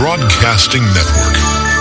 Broadcasting Network.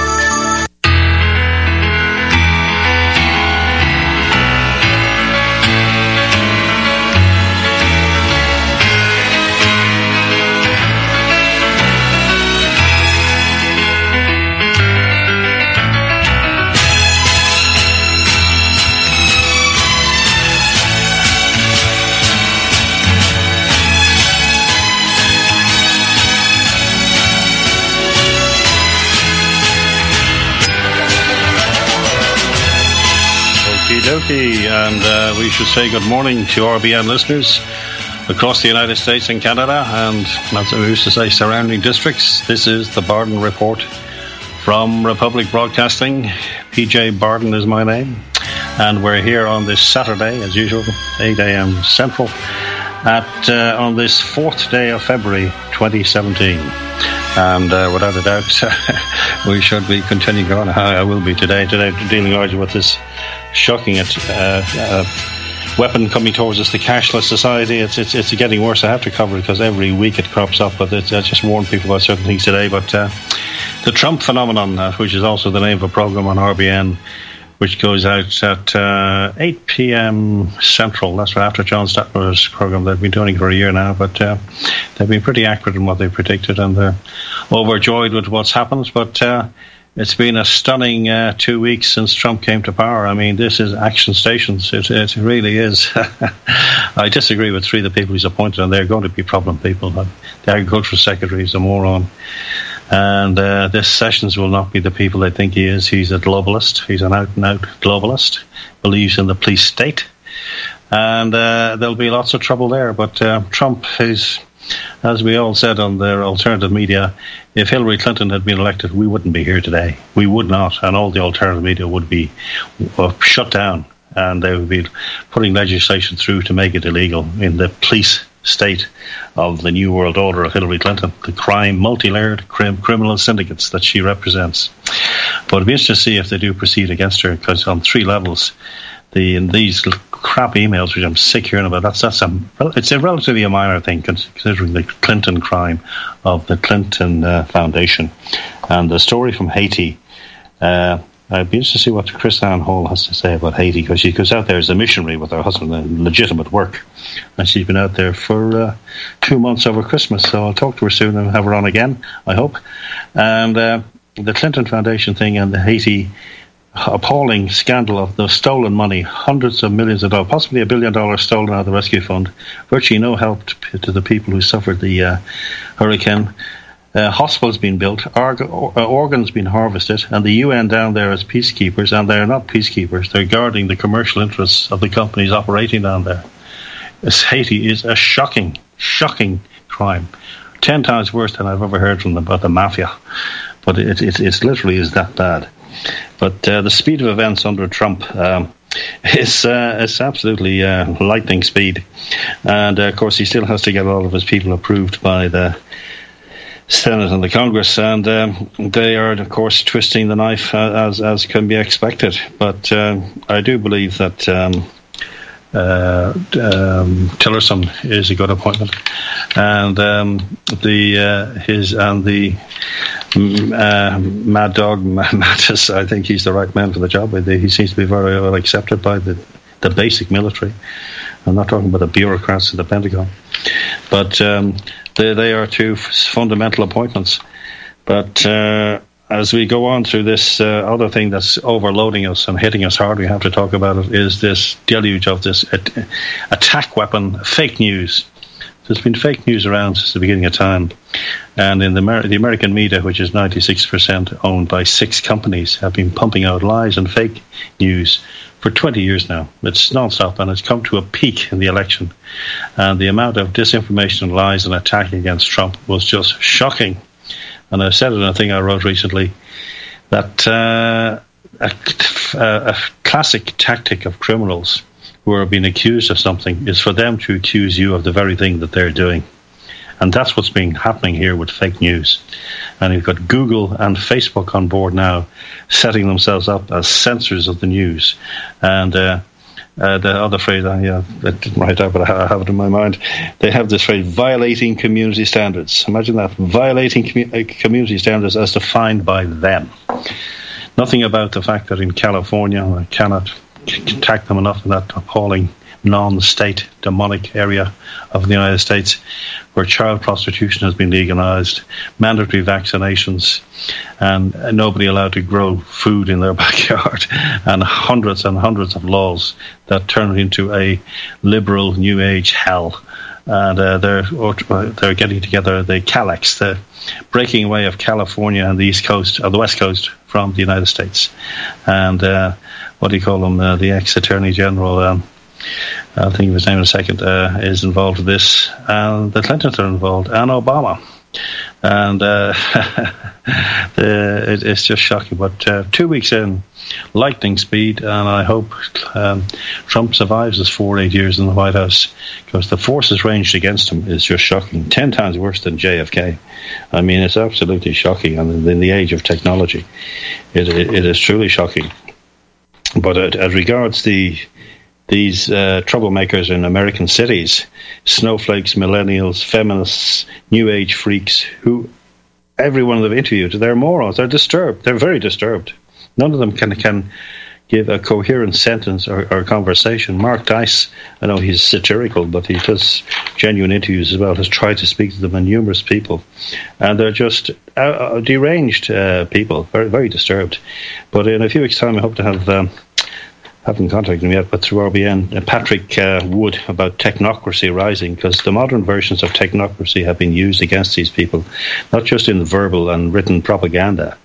And we should say good morning to RBN listeners across the United States and Canada, and as we used to say, surrounding districts. This is the Barden Report from Republic Broadcasting. PJ Barden is my name, and we're here on this Saturday, as usual, 8 a.m. Central, on this 4th day of February 2017. And without a doubt, we should be continuing on. I will be today dealing largely with this shocking weapon coming towards us, the cashless society. It's getting worse. I have to cover it because every week it crops up, but I just warned people about certain things today. But the Trump phenomenon, which is also the name of a program on RBN, which goes out at 8 p.m. Central. That's right after John Statler's program. They've been doing it for a year now, but they've been pretty accurate in what they predicted, and they're overjoyed with what's happened. But it's been a stunning 2 weeks since Trump came to power. I mean, this is action stations. It really is. I disagree with three of the people he's appointed, and they're going to be problem people. The Agricultural Secretary is a moron. And this Sessions will not be the people they think he is. He's a globalist. He's an out-and-out globalist. Believes in the police state. And there'll be lots of trouble there. But Trump is, as we all said on their alternative media, if Hillary Clinton had been elected, we wouldn't be here today. We would not. And all the alternative media would be shut down. And they would be putting legislation through to make it illegal in the police state of the New World Order of Hillary Clinton, the crime, multi-layered criminal syndicates that she represents. But it'd be interesting to see if they do proceed against her, because on three levels, these crap emails, which I'm sick hearing about, it's a relatively minor thing, considering the Clinton crime of the Clinton Foundation. And the story from Haiti, I'd be interested to see what Chrisanne Hall has to say about Haiti, because she goes out there as a missionary with her husband in legitimate work, and she's been out there for 2 months over Christmas, so I'll talk to her soon and have her on again, I hope. And the Clinton Foundation thing and the Haiti appalling scandal of the stolen money, hundreds of millions of dollars, possibly $1 billion stolen out of the rescue fund, virtually no help to the people who suffered the hurricane. Hospitals being built, organs being harvested, and the UN down there as peacekeepers, and they're not peacekeepers, they're guarding the commercial interests of the companies operating down there. Haiti is a shocking crime, 10 times worse than I've ever heard from them about the mafia, but it literally is that bad. But the speed of events under Trump is absolutely lightning speed, and of course he still has to get all of his people approved by the Senate and the Congress, and they are, of course, twisting the knife as can be expected. But I do believe that Tillerson is a good appointment, and Mad Dog Mattis, I think he's the right man for the job. He seems to be very well accepted by the basic military. I'm not talking about the bureaucrats at the Pentagon, but they are two fundamental appointments. But as we go on through this other thing that's overloading us and hitting us hard, we have to talk about it, is this deluge of this attack weapon, fake news. There's been fake news around since the beginning of time. And in the American media, which is 96% owned by 6 companies, have been pumping out lies and fake news for 20 years now. It's non-stop, and it's come to a peak in the election. And the amount of disinformation and lies and attack against Trump was just shocking. And I said in a thing I wrote recently that a classic tactic of criminals who are being accused of something is for them to accuse you of the very thing that they're doing. And that's what's been happening here with fake news. And you've got Google and Facebook on board now, setting themselves up as censors of the news. And The other phrase, I didn't write out, but I have it in my mind. They have this phrase, violating community standards. Imagine that, violating community standards as defined by them. Nothing about the fact that in California, I cannot attack them enough in that appalling non-state demonic area of the United States, where child prostitution has been legalized, mandatory vaccinations, and nobody allowed to grow food in their backyard, and hundreds of laws that turn it into a liberal New Age hell. And they're getting together the CALEX, the breaking away of California and the East Coast, or the West Coast, from the United States. And what do you call him? The ex-Attorney General, I'll think of his name in a second, is involved with this. And the Clintons are involved, and Obama. And it's just shocking. But 2 weeks in, lightning speed, and I hope Trump survives his 8 years in the White House, because the forces ranged against him is just shocking. 10 times worse than JFK. I mean, it's absolutely shocking. And in the age of technology, it is truly shocking. But as regards these troublemakers in American cities, snowflakes, millennials, feminists, new age freaks, who every one of them interviewed, they're morons. They're disturbed. They're very disturbed. None of them can give a coherent sentence or conversation. Mark Dice, I know he's satirical, but he does genuine interviews as well, has tried to speak to them and numerous people. And they're just deranged people, very, very disturbed. But in a few weeks' time, I hope to have... haven't contacted him yet, but through RBN, Patrick Wood, about technocracy rising, because the modern versions of technocracy have been used against these people, not just in verbal and written propaganda.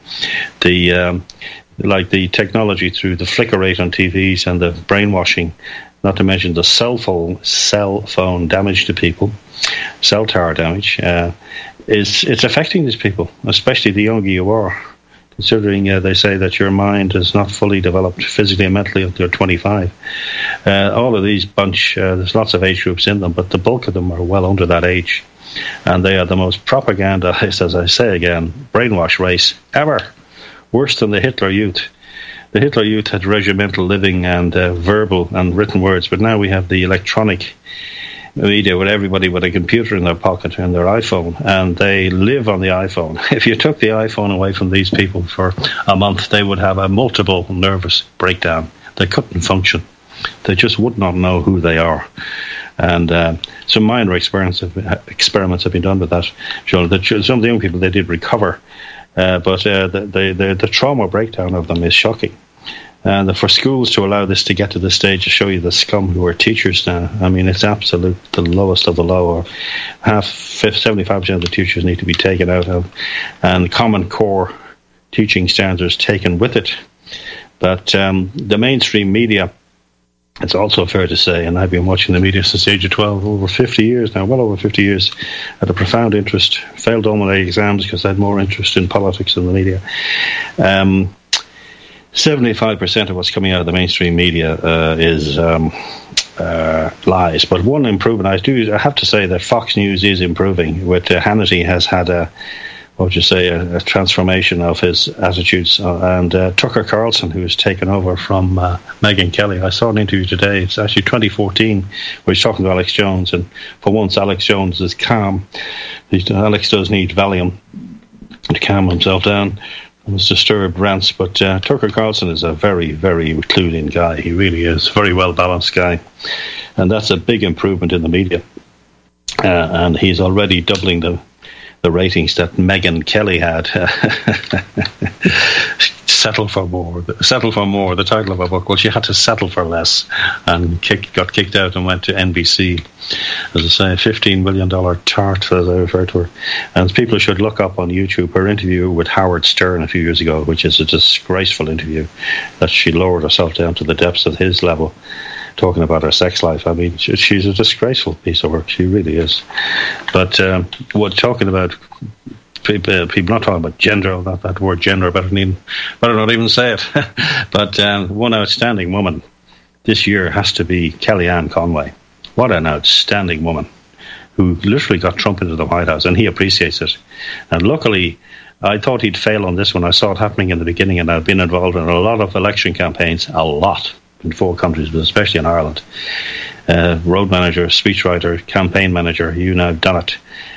Like the technology through the flicker rate on TVs and the brainwashing, not to mention the cell phone damage to people, cell tower damage, it's affecting these people, especially the younger you are. Considering they say that your mind is not fully developed physically and mentally until you're 25. All of these bunch, there's lots of age groups in them, but the bulk of them are well under that age. And they are the most propagandized, as I say again, brainwash race ever. Worse than the Hitler Youth. The Hitler Youth had regimental living and verbal and written words, but now we have the electronic media with everybody with a computer in their pocket and their iPhone, and they live on the iPhone. If you took the iPhone away from these people for a month, they would have a multiple nervous breakdown. They couldn't function. They just would not know who they are. And some minor experiments have been done with that. Some of the young people, they did recover, but the trauma breakdown of them is shocking. And for schools to allow this to get to this stage to show you the scum who are teachers now, I mean, it's absolute, the lowest of the low. Or 75% of the teachers need to be taken out of, and Common Core teaching standards taken with it. But the mainstream media, it's also fair to say, and I've been watching the media since the age of 12, over 50 years now, well over 50 years, had a profound interest, failed all my exams because I had more interest in politics than the media. 75% of what's coming out of the mainstream media is lies. But one improvement I have to say that Fox News is improving. With Hannity has had a transformation of his attitudes, and Tucker Carlson, who has taken over from Megyn Kelly. I saw an interview today. It's actually 2014, where he's talking to Alex Jones, and for once Alex Jones is calm. Alex does need Valium to calm himself down. Was disturbed rants, but Tucker Carlson is a very, very clued-in guy. He really is a very well-balanced guy, and that's a big improvement in the media. And he's already doubling the ratings that Megyn Kelly had. Settle for more. The title of her book. Well, she had to settle for less, and got kicked out and went to NBC. As I say, $15 million tart, as I refer to her. And people should look up on YouTube her interview with Howard Stern a few years ago, which is a disgraceful interview, that she lowered herself down to the depths of his level, talking about her sex life. I mean, she's a disgraceful piece of work. She really is. But we're talking about people not talking about gender, not that word gender, better not even say it. But one outstanding woman this year has to be Kellyanne Conway. What an outstanding woman, who literally got Trump into the White House, and he appreciates it. And luckily, I thought he'd fail on this one. I saw it happening in the beginning, and I've been involved in a lot of election campaigns, a lot. in 4 countries, but especially in Ireland. Road manager, speechwriter, campaign manager, you know, done it.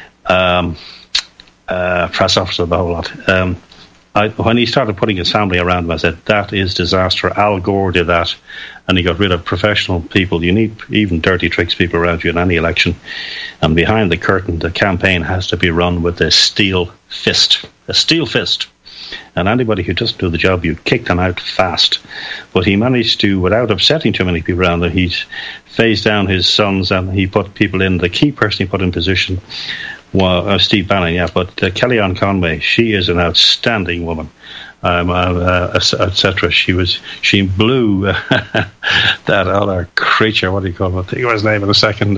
Press officer, the whole lot. When he started putting his family around him, I said, that is disaster. Al Gore did that, and he got rid of professional people. You need even dirty tricks people around you in any election. And behind the curtain, the campaign has to be run with a steel fist. A steel fist. And anybody who doesn't do the job, you kick them out fast. But he managed to, without upsetting too many people around him, he phased down his sons, and he put people in. The key person he put in position was Steve Bannon, but Kellyanne Conway, she is an outstanding woman, etc. She blew that other creature. What do you call him? I think of his name in a second.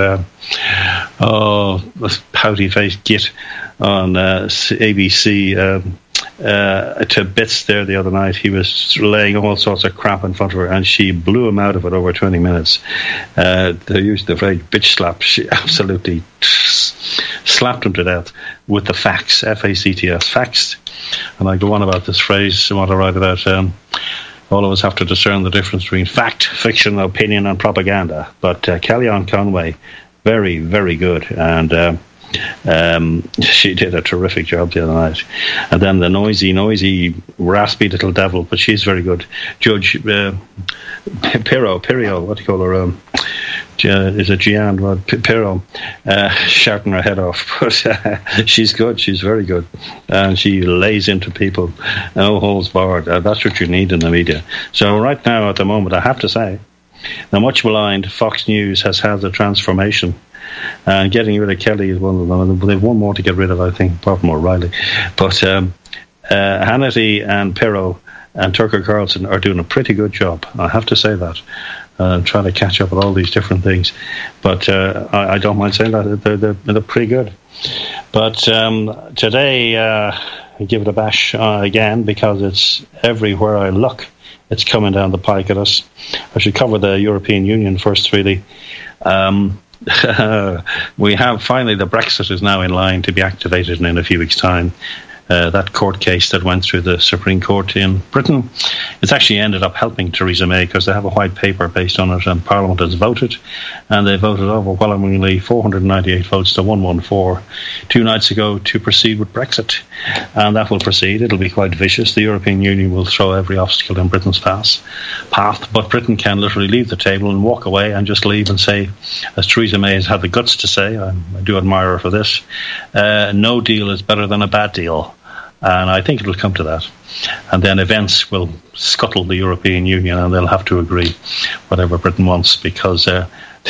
This pouty-faced git on ABC. To bits there the other night. He was laying all sorts of crap in front of her, and she blew him out of it over 20 minutes. They used the phrase bitch slap. She absolutely slapped him to death with the facts, F-A-C-T-S, facts. And I go on about this phrase, I want to write it out. All of us have to discern the difference between fact, fiction, opinion, and propaganda. But Kellyanne Conway, very, very good. And she did a terrific job the other night. And then the noisy, raspy little devil, but she's very good. Judge Pirro, what do you call her? Is it Gian? Well, Pirro, shouting her head off. But she's good. She's very good. And she lays into people. No holds barred. That's what you need in the media. So right now, at the moment, I have to say, the much maligned Fox News has had a transformation. And getting rid of Kelly is one of them. They've one more to get rid of, I think, apart from O'Reilly. But Hannity and Pirro and Tucker Carlson are doing a pretty good job. I have to say that. Trying to catch up with all these different things. But I don't mind saying that. They're pretty good. But today, I give it a bash again, because it's everywhere I look. It's coming down the pike at us. I should cover the European Union first, really. We have finally, the Brexit is now in line to be activated in a few weeks' time. That court case that went through the Supreme Court in Britain, it's actually ended up helping Theresa May, because they have a white paper based on it, and Parliament has voted, and they voted overwhelmingly 498 votes to 114 2 nights ago to proceed with Brexit. And that will proceed. It'll be quite vicious. The European Union will throw every obstacle in Britain's path, but Britain can literally leave the table and walk away and just leave and say, as Theresa May has had the guts to say, I do admire her for this, no deal is better than a bad deal. And I think it will come to that. And then events will scuttle the European Union, and they'll have to agree whatever Britain wants, because the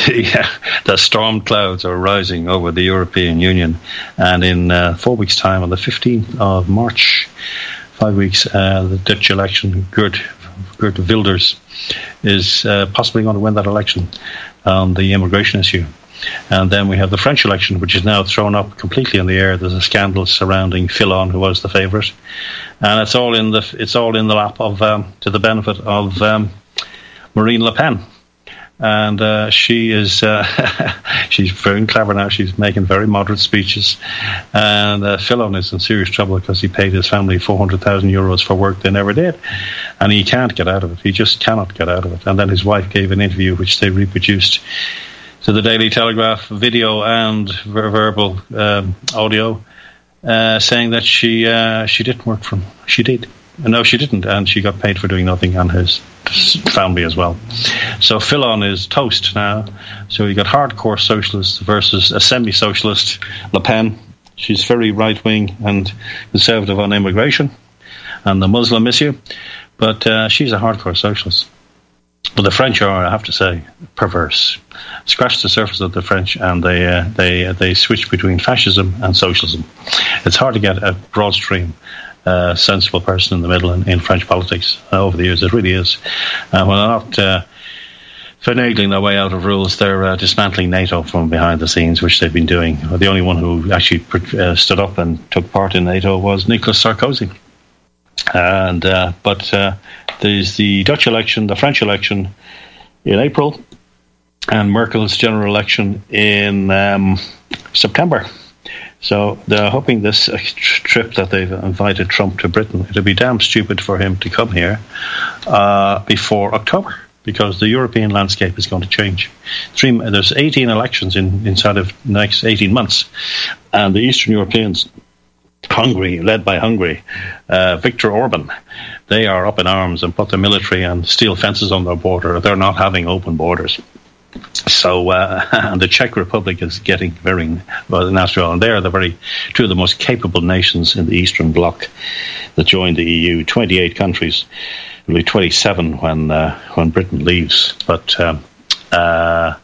storm clouds are rising over the European Union. And in 4 weeks' time, on the 15th of March, 5 weeks, the Dutch election, Geert Wilders is possibly going to win that election on the immigration issue. And then we have the French election, which is now thrown up completely in the air. There's a scandal surrounding Fillon, who was the favourite, and it's all in the lap of to the benefit of Marine Le Pen. And she is she's very clever now. She's making very moderate speeches, and Fillon is in serious trouble because he paid his family €400,000 for work they never did, and he can't get out of it. He just cannot get out of it. And then his wife gave an interview which they reproduced to the Daily Telegraph, video and verbal audio, saying that she didn't work for him. She did. No, she didn't, and she got paid for doing nothing, and his family as well. So Fillon is toast now. So you got hardcore socialists versus a semi-socialist Le Pen. She's very right-wing and conservative on immigration and the Muslim issue, but she's a hardcore socialist. But the French are, I have to say, perverse. Scratch the surface of the French, and they switch between fascism and socialism. It's hard to get a broad stream, sensible person in the middle in French politics over the years. It really is. When they're not finagling their way out of rules, they're dismantling NATO from behind the scenes, which they've been doing. The only one who actually stood up and took part in NATO was Nicolas Sarkozy. And but there's the Dutch election, the French election in April, and Merkel's general election in September. So they're hoping this trip that they've invited Trump to Britain, it'll be damn stupid for him to come here before October. because the European landscape is going to change. There's 18 elections inside of the next 18 months, and the Eastern Europeans, Hungary, led by Hungary, Viktor Orban, they are up in arms and put the military and steel fences on their border. They're not having open borders. So and the Czech Republic is getting very natural, and they are two of the most capable nations in the Eastern Bloc that joined the EU. 28 countries, will be 27 when Britain leaves. But the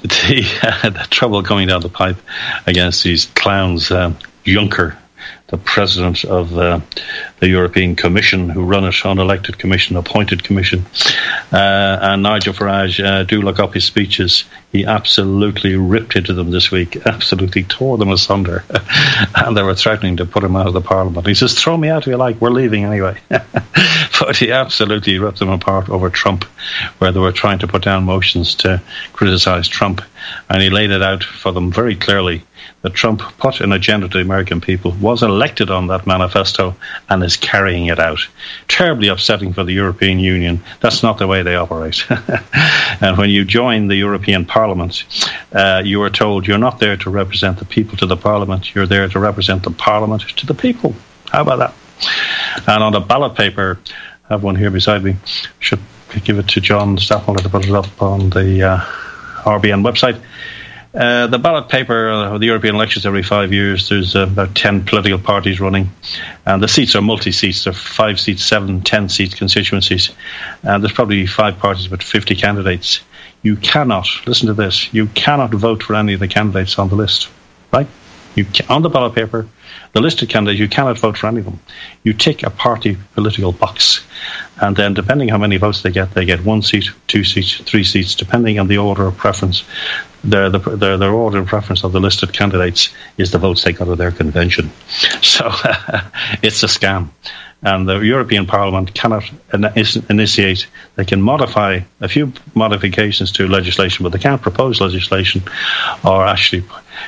trouble coming down the pipe against these clowns, Juncker, the president of the European Commission, who run it, unelected commission, appointed commission, and Nigel Farage, do look up his speeches. He absolutely ripped into them this week, absolutely tore them asunder, and they were threatening to put him out of the Parliament. He says, throw me out if you like, we're leaving anyway. But he absolutely ripped them apart over Trump, where they were trying to put down motions to criticise Trump, and he laid it out for them very clearly that Trump put an agenda to the American people, was elected on that manifesto, and is carrying it out. Terribly upsetting for the European Union. That's not the way they operate. And when you join the European Parliament, you are told you're not there to represent the people to the Parliament, you're there to represent the Parliament to the people. How about that? And on the ballot paper, I have one here beside me, should give it to John Staffmiller to put it up on the RBN website. The ballot paper of the European elections every 5 years, there's about 10 political parties running, and the seats are multi-seats. There are 5 seats, 7, 10 seat constituencies, and there's probably 5 parties with 50 candidates. You cannot, listen to this, you cannot vote for any of the candidates on the list, right? On the ballot paper, the listed candidates, you cannot vote for any of them. You tick a party political box, and then depending how many votes they get 1 seat, 2 seats, 3 seats, depending on the order of preference. Their order of preference of the listed candidates is the votes they got at their convention. So it's a scam. And the European Parliament cannot initiate, they can modify a few modifications to legislation, but they can't propose legislation or actually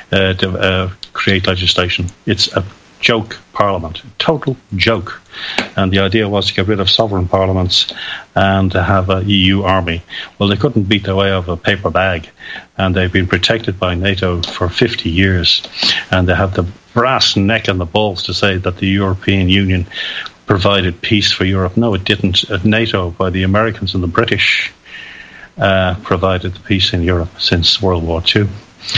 create legislation. It's a joke parliament, total joke. And the idea was to get rid of sovereign parliaments and to have an EU army. Well, they couldn't beat their way out of a paper bag, and they've been protected by NATO for 50 years, and they have the brass neck and the balls to say that the European Union provided peace for Europe. No, it didn't. NATO, by the Americans and the British, provided the peace in Europe since World War II.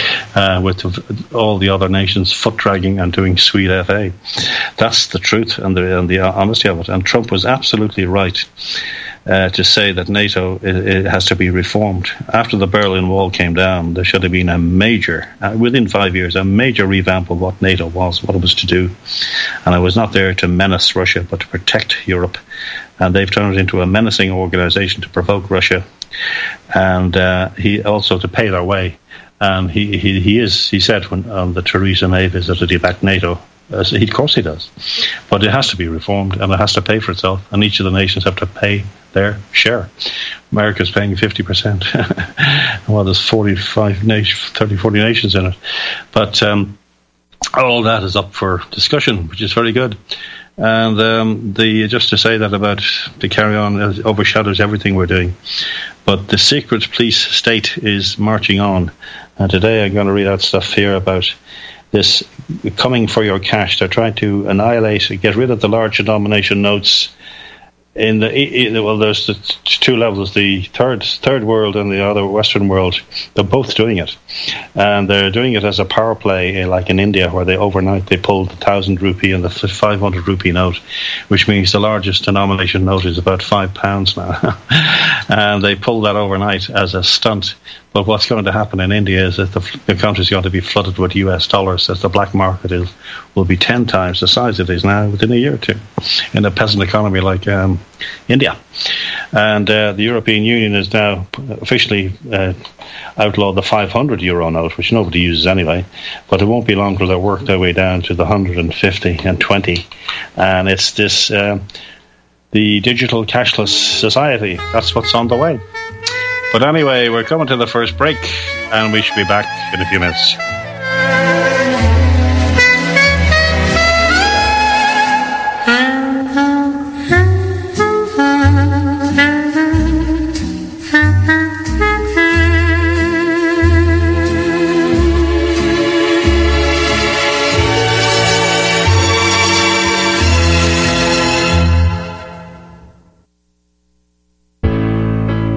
With all the other nations foot-dragging and doing sweet FA. That's the truth and the honesty of it. And Trump was absolutely right to say that NATO it has to be reformed. After the Berlin Wall came down, there should have been a major, within 5 years, a major revamp of what NATO was, what it was to do. And it was not there to menace Russia, but to protect Europe. And they've turned it into a menacing organization to provoke Russia, and he also to pay their way. And he said when on the Theresa May visit that he backed NATO. Of course he does. But it has to be reformed, and it has to pay for itself, and each of the nations have to pay their share. America's paying 50%. Well, there's 40 nations in it. But all that is up for discussion, which is very good. And just to say that about the carry on overshadows everything we're doing. But the secret police state is marching on. And today I'm going to read out stuff here about this coming for your cash. They're trying to annihilate, get rid of the large denomination notes. There's the 2 levels, the third world and the other Western world. They're both doing it, and they're doing it as a power play, like in India, where they overnight they pulled the 1,000 rupee and the 500 rupee note, which means the largest denomination note is about £5 now, and they pulled that overnight as a stunt. But what's going to happen in India is that the country is going to be flooded with US dollars, as the black market will be 10 times the size it is now within a year or two in a peasant economy like India. And the European Union has now officially outlawed the 500 euro note, which nobody uses anyway. But it won't be long till they work their way down to the 150 and 20. And it's this, the digital cashless society. That's what's on the way. But anyway, we're coming to the first break, and we should be back in a few minutes.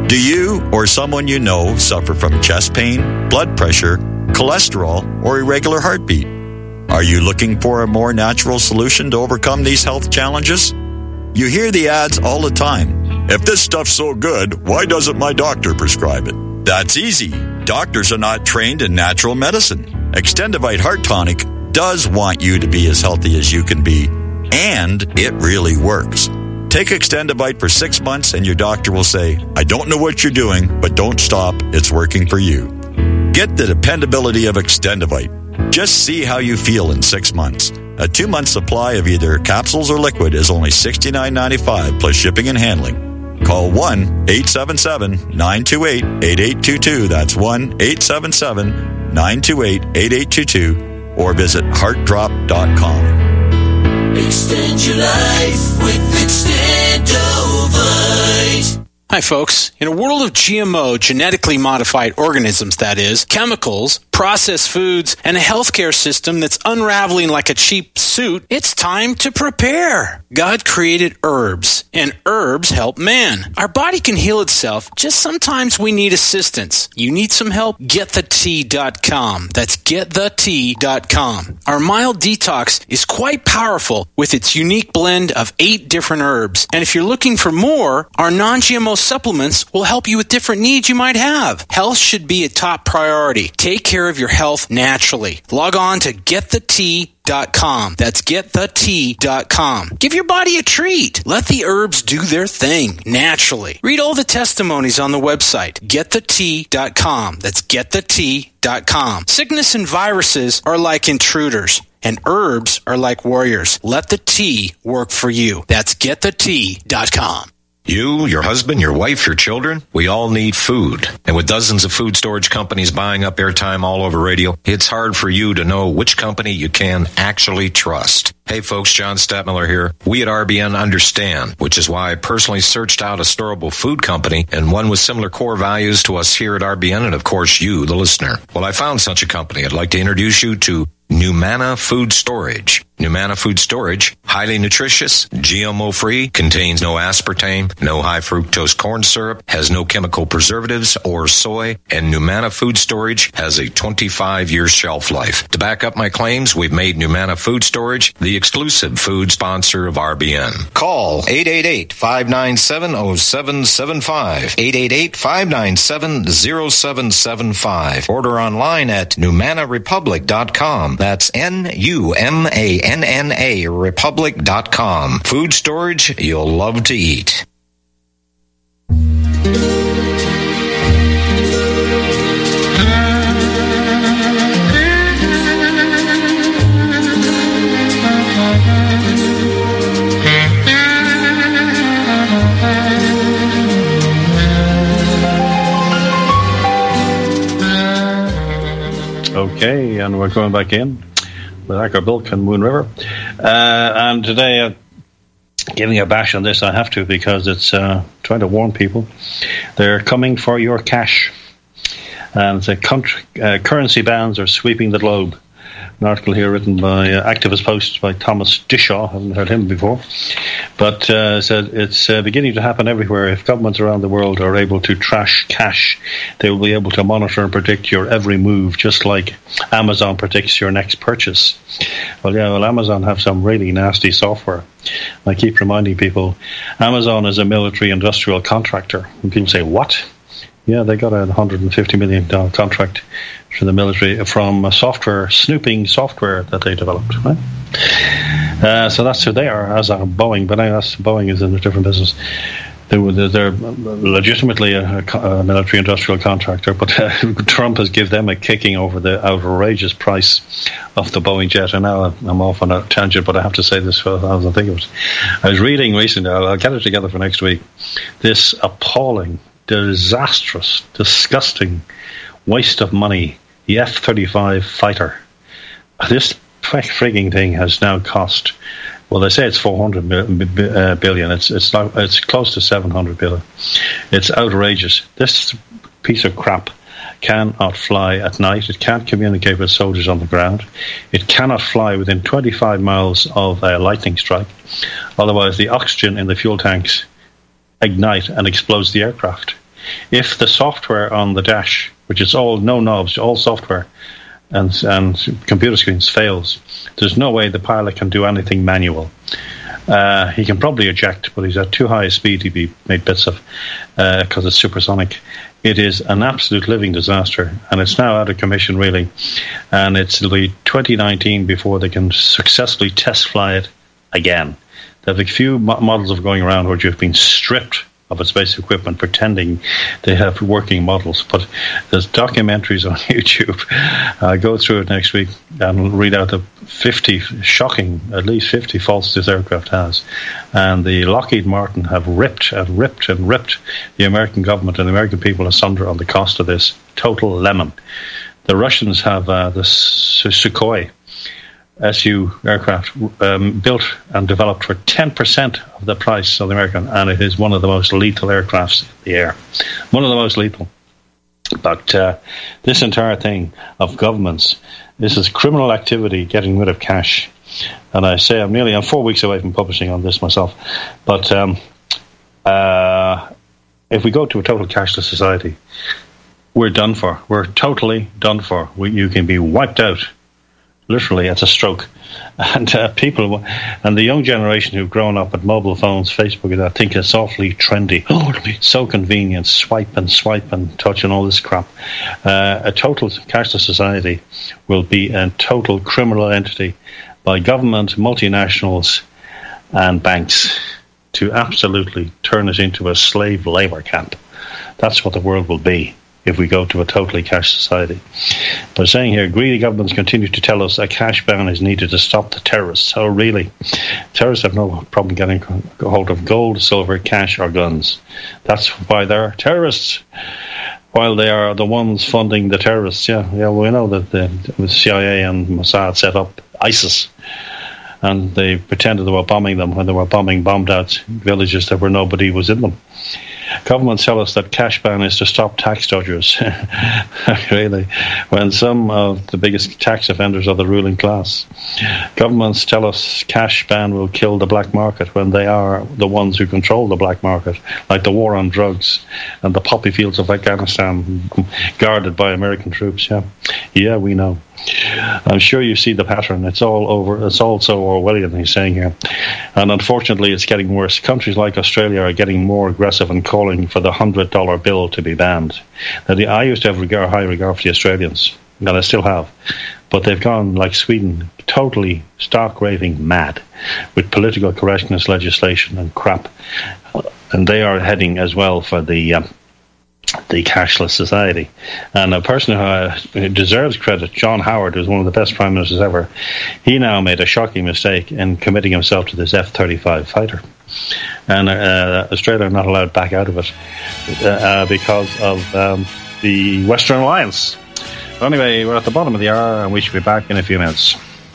Do you or someone you know suffer from chest pain, blood pressure, cholesterol, or irregular heartbeat? Are you looking for a more natural solution to overcome these health challenges? You hear the ads all the time. If this stuff's so good, why doesn't my doctor prescribe it? That's easy. Doctors are not trained in natural medicine. Extendivite Heart Tonic does want you to be as healthy as you can be, and it really works. Take Extendivite for 6 months and your doctor will say, I don't know what you're doing, but don't stop. It's working for you. Get the dependability of Extendivite. Just see how you feel in 6 months. A 2-month supply of either capsules or liquid is only $69.95 plus shipping and handling. Call 1-877-928-8822. That's 1-877-928-8822. Or visit heartdrop.com. Extend your life with Extendovite. Hi, folks. In a world of GMO, genetically modified organisms, that is, chemicals, processed foods, and a healthcare system that's unraveling like a cheap suit, it's time to prepare. God created herbs, and herbs help man. Our body can heal itself, just sometimes we need assistance. You need some help? GetTheTea.com. That's GetTheTea.com. Our mild detox is quite powerful with its unique blend of 8 different herbs. And if you're looking for more, our non-GMO supplements will help you with different needs you might have. Health should be a top priority. Take care of your health naturally. Log on to GetTheTea.com. That's GetTheTea.com. Give your body a treat. Let the herbs do their thing naturally. Read all the testimonies on the website, GetTheTea.com. That's GetTheTea.com. Sickness and viruses are like intruders, and herbs are like warriors. Let the tea work for you. That's GetTheTea.com. You, your husband, your wife, your children, we all need food. And with dozens of food storage companies buying up airtime all over radio, it's hard for you to know which company you can actually trust. Hey folks, John Stadtmiller here. We at RBN understand, which is why I personally searched out a storable food company and one with similar core values to us here at RBN and of course you, the listener. Well, I found such a company. I'd like to introduce you to Numana Food Storage. Numana Food Storage, highly nutritious, GMO-free, contains no aspartame, no high-fructose corn syrup, has no chemical preservatives or soy, and Numana Food Storage has a 25-year shelf life. To back up my claims, we've made Numana Food Storage the exclusive food sponsor of RBN. Call 888-597-0775, 888-597-0775. Order online at NumanaRepublic.com. That's NUMANNA Republic.com. Food storage you'll love to eat. Okay, and we're going back in with Acker Bilk and Moon River. And today, giving a bash on this, I have to, because it's trying to warn people. They're coming for your cash. And the currency bans are sweeping the globe. An article here written by activist post by Thomas Dishaw. I haven't heard him before. But said it's beginning to happen everywhere. If governments around the world are able to trash cash, they will be able to monitor and predict your every move, just like Amazon predicts your next purchase. Well, Amazon have some really nasty software. I keep reminding people, Amazon is a military industrial contractor. And people say, what? Yeah, they got a $150 million contract for the military from snooping software that they developed. Right? So that's who they are, as are Boeing. But Boeing is in a different business. They're legitimately a military industrial contractor, but Trump has given them a kicking over the outrageous price of the Boeing jet. And now I'm off on a tangent, but I have to say this as I think of it. I was reading recently, I'll get it together for next week, this appalling, disastrous, disgusting waste of money, the F-35 fighter. This frigging thing has now cost, well, they say it's $400 billion. It's close to $700 billion. It's outrageous. This piece of crap cannot fly at night. It can't communicate with soldiers on the ground. It cannot fly within 25 miles of a lightning strike. Otherwise, the oxygen in the fuel tanks ignite and explodes the aircraft. if the software on the dash, which is all no knobs, all software, and computer screens fails, there's no way the pilot can do anything manual. He can probably eject, but he's at too high a speed to be made bits of because it's supersonic. It is an absolute living disaster, and it's now out of commission, really. And it'll be 2019 before they can successfully test fly it again. They have a few models of going around where you've been stripped of its basic equipment, pretending they have working models. But there's documentaries on YouTube. I'll go through it next week and read out the 50 shocking, at least 50 faults this aircraft has. And the Lockheed Martin have ripped and ripped and ripped the American government and the American people asunder on the cost of this. Total lemon. The Russians have the Sukhoi Su aircraft built and developed for 10% of the price of the American, and it is one of the most lethal aircrafts in the air. One of the most lethal. But this entire thing of governments, this is criminal activity getting rid of cash. And I say I'm 4 weeks away from publishing on this myself. But if we go to a total cashless society, we're done for. We're totally done for. You can be wiped out. Literally, it's a stroke. And people, and the young generation who've grown up with mobile phones, Facebook, I think it's awfully trendy. Oh, it'll be so convenient, swipe and touch and all this crap. A total cashless society will be a total criminal entity by government, multinationals, and banks to absolutely turn it into a slave labour camp. That's what the world will be if we go to a totally cash society. But saying here, greedy governments continue to tell us a cash ban is needed to stop the terrorists. Oh, really? Terrorists have no problem getting a hold of gold, silver, cash, or guns. That's why they're terrorists, while they are the ones funding the terrorists. Yeah, we know that the CIA and Mossad set up ISIS, and they pretended they were bombing them when they were bombed out villages where nobody was in them. Governments tell us that cash ban is to stop tax dodgers, really, when some of the biggest tax offenders are the ruling class. Governments tell us cash ban will kill the black market when they are the ones who control the black market, like the war on drugs and the poppy fields of Afghanistan guarded by American troops. Yeah, we know. I'm sure you see the pattern. It's all over. It's all so Orwellian, he's saying here. And unfortunately, it's getting worse. Countries like Australia are getting more aggressive and calling for the $100 bill to be banned. Now, I used to have high regard for the Australians, and I still have. But they've gone, like Sweden, totally stark raving mad with political correctness legislation and crap. And they are heading as well for the cashless society. And a person who deserves credit, John Howard, who's one of the best prime ministers ever, he now made a shocking mistake in committing himself to this F-35 fighter. And Australia are not allowed back out of it because of the Western Alliance. But anyway, we're at the bottom of the hour, and we should be back in a few minutes.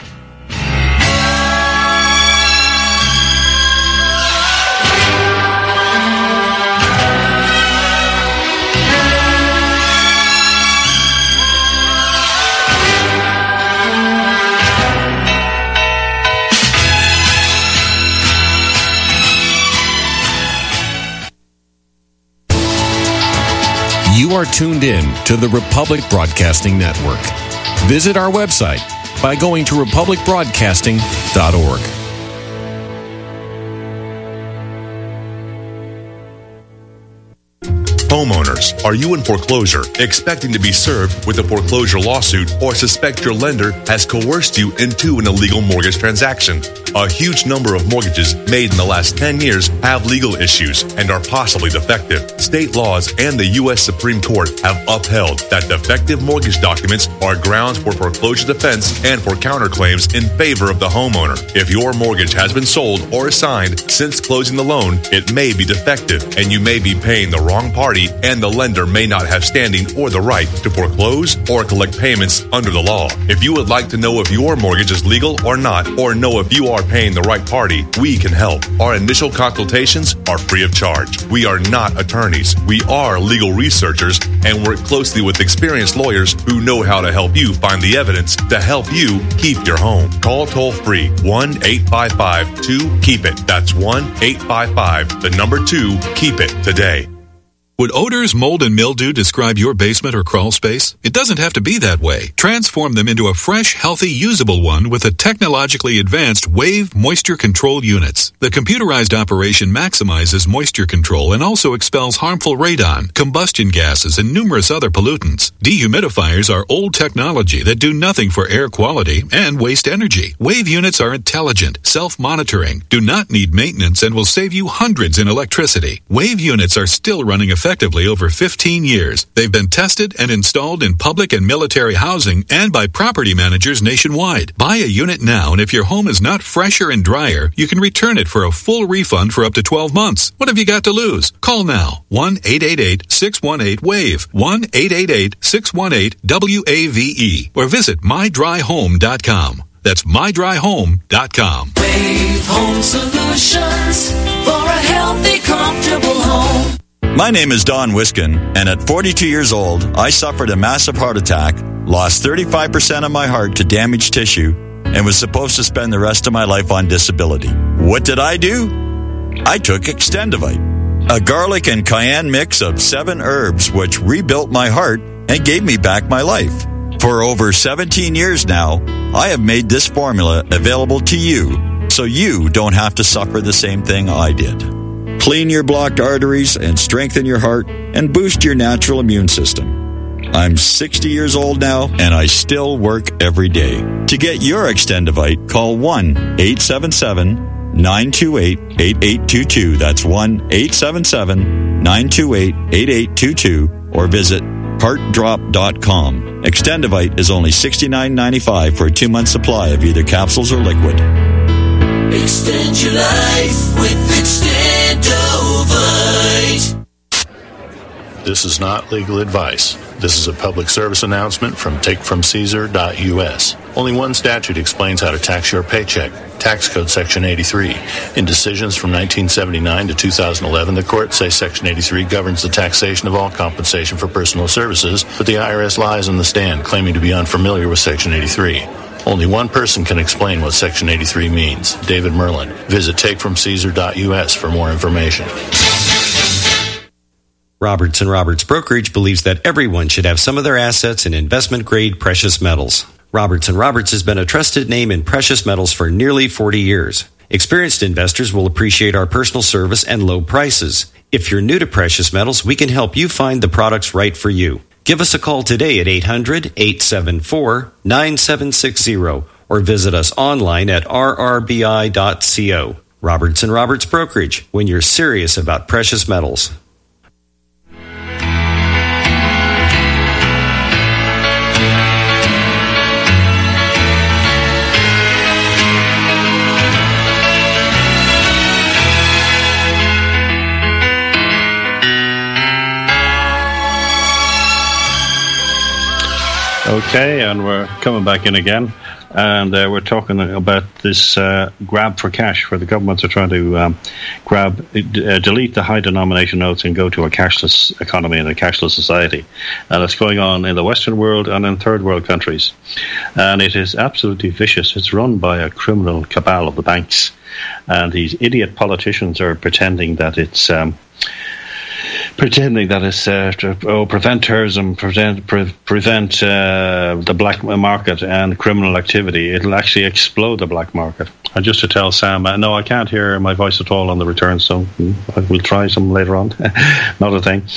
You are tuned in to the Republic Broadcasting Network. Visit our website by going to republicbroadcasting.org. Homeowners, are you in foreclosure, expecting to be served with a foreclosure lawsuit, or suspect your lender has coerced you into an illegal mortgage transaction? A huge number of mortgages made in the last 10 years have legal issues and are possibly defective. State laws and the U.S. Supreme Court have upheld that defective mortgage documents are grounds for foreclosure defense and for counterclaims in favor of the homeowner. If your mortgage has been sold or assigned since closing the loan, it may be defective and you may be paying the wrong party, and the lender may not have standing or the right to foreclose or collect payments under the law. If you would like to know if your mortgage is legal or not, or know if you are paying the right party, we can help. Our initial consultations are free of charge. We are not attorneys. We are legal researchers and work closely with experienced lawyers who know how to help you find the evidence to help you keep your home. Call toll-free 1-855-2-KEEP-IT. That's 1-855-2-KEEP-IT today. Would odors, mold, and mildew describe your basement or crawl space? It doesn't have to be that way. Transform them into a fresh, healthy, usable one with the technologically advanced Wave Moisture Control Units. The computerized operation maximizes moisture control and also expels harmful radon, combustion gases, and numerous other pollutants. Dehumidifiers are old technology that do nothing for air quality and waste energy. Wave units are intelligent, self-monitoring, do not need maintenance, and will save you hundreds in electricity. Wave units are still running effectively over 15 years. They've been tested and installed in public and military housing and by property managers nationwide. Buy a unit now, and if your home is not fresher and drier, you can return it for a full refund for up to 12 months. What have you got to lose? Call now. 1-888-618-WAVE. 1-888-618-WAVE. Or visit mydryhome.com. That's mydryhome.com. Wave Home Solutions for a healthy, comfortable home. My name is Don Wiskin, and at 42 years old, I suffered a massive heart attack, lost 35% of my heart to damaged tissue, and was supposed to spend the rest of my life on disability. What did I do? I took Extendivite, a garlic and cayenne mix of 7 herbs which rebuilt my heart and gave me back my life. For over 17 years now, I have made this formula available to you so you don't have to suffer the same thing I did. Clean your blocked arteries and strengthen your heart and boost your natural immune system. I'm 60 years old now, and I still work every day. To get your Extendivite, call 1-877-928-8822. That's 1-877-928-8822, or visit heartdrop.com. Extendivite is only $69.95 for a 2-month supply of either capsules or liquid. Extend your life with Extendovite. This is not legal advice. This is a public service announcement from takefromcaesar.us. Only one statute explains how to tax your paycheck. Tax Code Section 83. In decisions from 1979 to 2011, the courts say Section 83 governs the taxation of all compensation for personal services, but the IRS lies on the stand, claiming to be unfamiliar with Section 83. Only one person can explain what Section 83 means, David Merlin. Visit takefromcaesar.us for more information. Roberts & Roberts Brokerage believes that everyone should have some of their assets in investment-grade precious metals. Roberts & Roberts has been a trusted name in precious metals for nearly 40 years. Experienced investors will appreciate our personal service and low prices. If you're new to precious metals, we can help you find the products right for you. Give us a call today at 800-874-9760 or visit us online at rrbi.co. Roberts & Roberts Brokerage, when you're serious about precious metals. Okay, and we're coming back in again, and we're talking about this grab for cash, where the governments are trying to delete the high denomination notes and go to a cashless economy and a cashless society. And it's going on in the Western world and in third world countries. And it is absolutely vicious. It's run by a criminal cabal of the banks. And these idiot politicians are pretending that it's to prevent terrorism, prevent the black market and criminal activity. It'll actually explode the black market. And just to tell Sam, no, I can't hear my voice at all on the return, so we'll try some later on. Not a thing.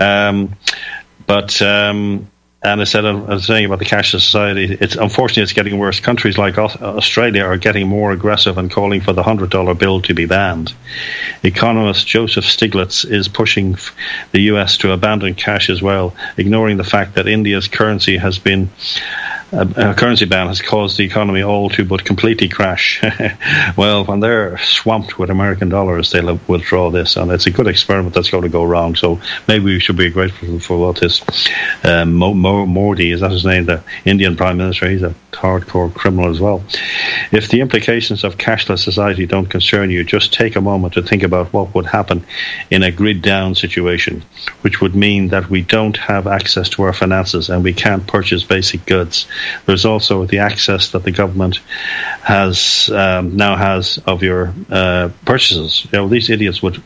And I was saying about the cashless society, unfortunately it's getting worse. Countries like Australia are getting more aggressive and calling for the $100 bill to be banned. Economist Joseph Stiglitz is pushing the US to abandon cash as well, ignoring the fact that India's currency has been a currency ban has caused the economy all to but completely crash. Well, when they're swamped with American dollars, they'll withdraw this, and it's a good experiment that's going to go wrong. So maybe we should be grateful for what this Modi, is that his name, the Indian Prime Minister? He's a hardcore criminal as well. If the implications of cashless society don't concern you, just take a moment to think about what would happen in a grid-down situation, which would mean that we don't have access to our finances and we can't purchase basic goods. There's also the access that the government now has of your purchases. These idiots would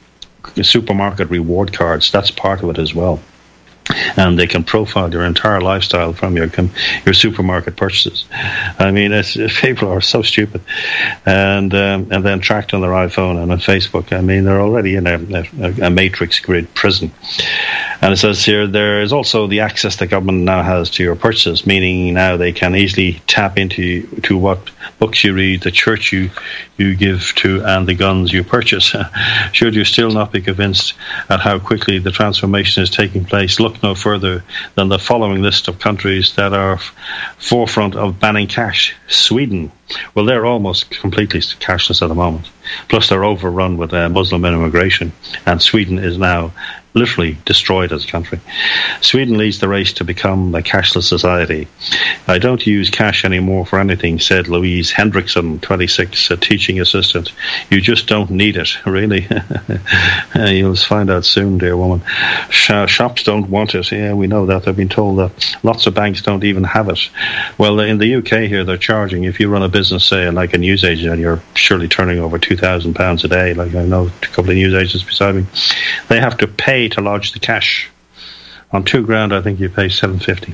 supermarket reward cards. That's part of it as well. And they can profile your entire lifestyle from your supermarket purchases. I mean, people are so stupid, and then tracked on their iPhone and on Facebook. I mean, they're already in a matrix grid prison. And it says here there is also the access the government now has to your purchases, meaning now they can easily tap into what books you read, the church you give to, and the guns you purchase. Should you still not be convinced at how quickly the transformation is taking place, look no further than the following list of countries that are forefront of banning cash. Sweden. Well, they're almost completely cashless at the moment. Plus, they're overrun with Muslim immigration, and Sweden is now literally destroyed as a country. Sweden leads the race to become a cashless society. I don't use cash anymore for anything, said Louise Hendrickson, 26, a teaching assistant. You just don't need it, really. You'll find out soon, dear woman. Shops don't want it. Yeah, we know that. They've been told that. Lots of banks don't even have it. Well, in the UK here, they're charging, if you run a business, say, like a newsagent, and you're surely turning over £2,000 a day, like I know a couple of newsagents beside me, they have to pay to lodge the cash. On £2,000, I think you pay $750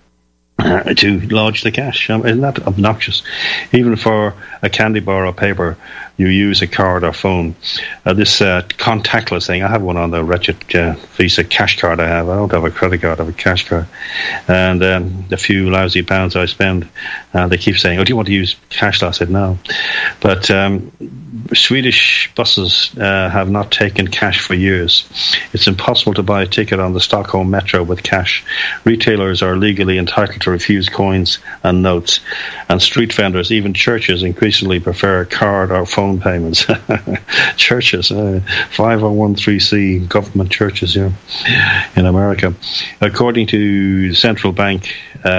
to lodge the cash. Isn't that obnoxious? Even for a candy bar or paper, you use a card or phone. This contactless thing, I have one on the wretched Visa cash card I have. I don't have a credit card, I have a cash card. And the few lousy pounds I spend, they keep saying, oh, do you want to use cash? I said no. But Swedish buses have not taken cash for years. It's impossible to buy a ticket on the Stockholm Metro with cash. Retailers are legally entitled to refuse coins and notes. And street vendors, even churches, increasingly prefer card or phone payments. Churches, 5013C government churches here in America. According to central bank,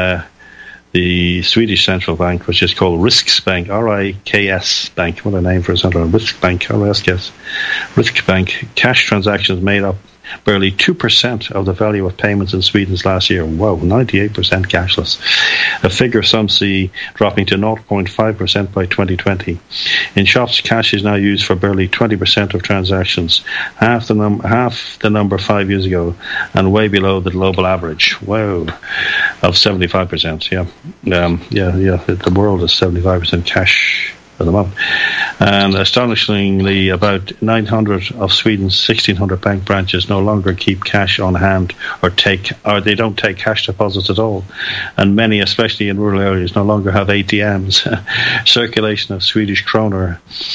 the Swedish central bank, which is called Riksbank, R-I-K-S Bank, what a name for a central Riksbank, R-I-S-K-S, Riksbank, cash transactions made up barely 2% of the value of payments in Sweden's last year. Wow, 98% cashless. A figure some see dropping to 0.5% by 2020. In shops, cash is now used for barely 20% of transactions, half the number 5 years ago, and way below the global average. Wow, of 75%. Yeah. The world is 75% cash at the moment. And astonishingly, about 900 of Sweden's 1,600 bank branches no longer keep cash on hand or they don't take cash deposits at all. And many, especially in rural areas, no longer have ATMs. Circulation of the Swedish krona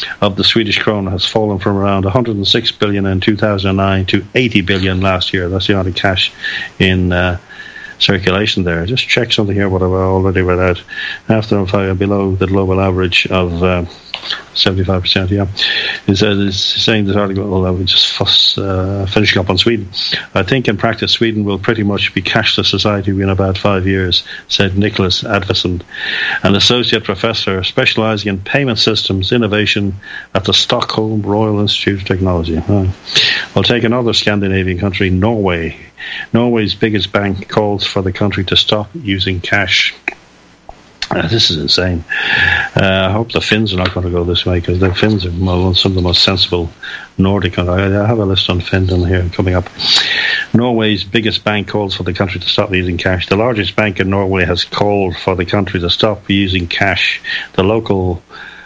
has fallen from around 106 billion in 2009 to 80 billion last year. That's the amount of cash in circulation there. Just check something here, what I've already read out. After below the global average of 75%, yeah. It's saying this article, well, we're just finishing up on Sweden. I think in practice Sweden will pretty much be cashless society in about 5 years, said Nicholas Advison, an associate professor specializing in payment systems innovation at the Stockholm Royal Institute of Technology. We'll take another Scandinavian country, Norway. Norway's biggest bank calls for the country to stop using cash. This is insane. I hope the Finns are not going to go this way, because the Finns are some of the most sensible Nordic countries. I have a list on Finland here coming up. Norway's biggest bank calls for the country to stop using cash. The largest bank in Norway has called for the country to stop using cash. The local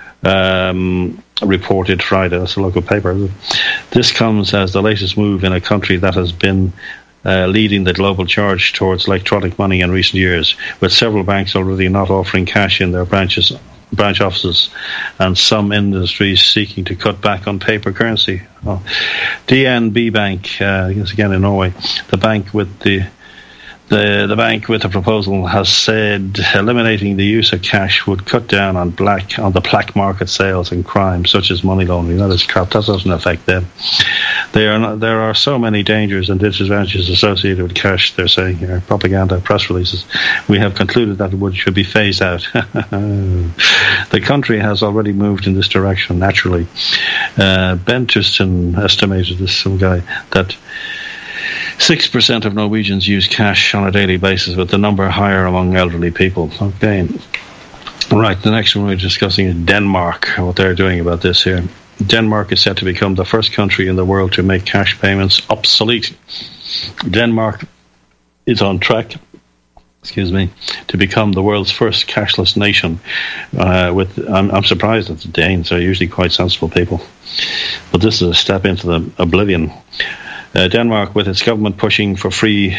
reported Friday, that's a local paper. This comes as the latest move in a country that has been leading the global charge towards electronic money in recent years, with several banks already not offering cash in their branch offices, and some industries seeking to cut back on paper currency. DNB Bank, again in Norway, the bank with the bank with the proposal has said eliminating the use of cash would cut down on the black market sales and crime, such as money laundering. That is crap. That doesn't affect them. There are so many dangers and disadvantages associated with cash, they're saying here, propaganda press releases. We have concluded that it should be phased out. The country has already moved in this direction naturally. Ben Tustin estimated, some guy, that 6% of Norwegians use cash on a daily basis, with the number higher among elderly people. Okay. Right, the next one we're discussing is Denmark, what they're doing about this here. Denmark is set to become the first country in the world to make cash payments obsolete. Denmark is on track, to become the world's first cashless nation. I'm surprised that the Danes are usually quite sensible people, but this is a step into the oblivion. Denmark, with its government pushing to free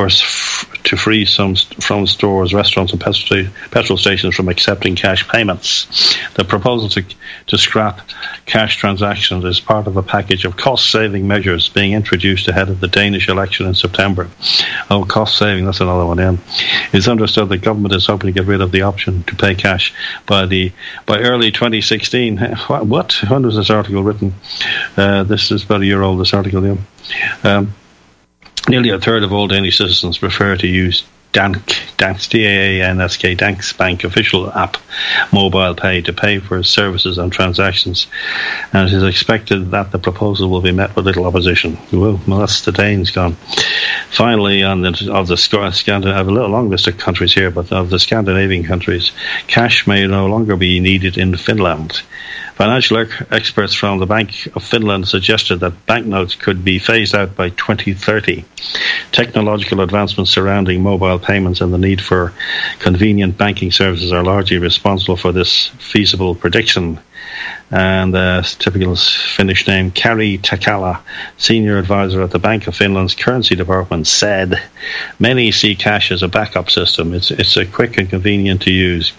some from stores, restaurants and petrol stations from accepting cash payments. The proposal to scrap cash transactions is part of a package of cost-saving measures being introduced ahead of the Danish election in September. Oh, cost-saving, that's another one, yeah. It's understood the government is hoping to get rid of the option to pay cash by early 2016. What? When was this article written? This is about a year old, this article, yeah. Nearly a third of all Danish citizens prefer to use Dansk, D-A-N-S-K, Dansk Bank official app, mobile pay, to pay for services and transactions. And it is expected that the proposal will be met with little opposition. Well, that's the Danes gone. Finally, I have a little long list of countries here, but of the Scandinavian countries, cash may no longer be needed in Finland. Financial experts from the Bank of Finland suggested that banknotes could be phased out by 2030. Technological advancements surrounding mobile payments and the need for convenient banking services are largely responsible for this feasible prediction. And typical Finnish name, Kari Takala, senior advisor at the Bank of Finland's currency department, said, "Many see cash as a backup system. It's a quick and convenient to use.